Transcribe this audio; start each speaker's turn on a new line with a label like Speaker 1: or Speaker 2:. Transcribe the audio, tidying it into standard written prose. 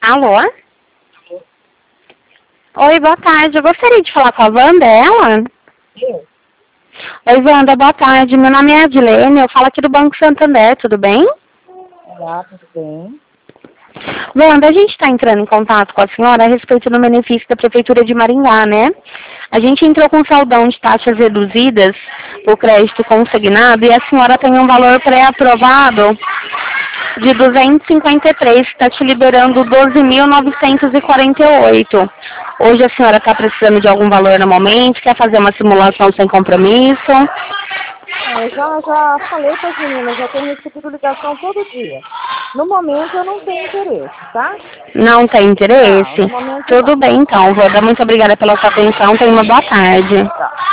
Speaker 1: Alô? Oi, boa tarde. Eu gostaria de falar com a Wanda, é ela?
Speaker 2: Eu?
Speaker 1: Oi, Wanda, boa tarde. Meu nome é Adilene, eu falo aqui do Banco Santander, tudo bem?
Speaker 2: Olá, tudo bem?
Speaker 1: Wanda, a gente está entrando em contato com a senhora a respeito do benefício da Prefeitura de Maringá, né? A gente entrou com saldão de taxas reduzidas por crédito consignado e a senhora tem um valor pré-aprovado de 253, está te liberando 12.948. Hoje a senhora está precisando de algum valor no momento, quer fazer uma simulação sem compromisso?
Speaker 2: Eu já falei para as meninas, já tenho recebido ligação todo dia. No momento eu não tenho interesse, tá?
Speaker 1: Não tem
Speaker 2: Não,
Speaker 1: interesse?
Speaker 2: no momento
Speaker 1: Tudo
Speaker 2: não.
Speaker 1: bem então, Wanda. Muito obrigada pela sua atenção. Tenha uma boa tarde.
Speaker 2: Tá.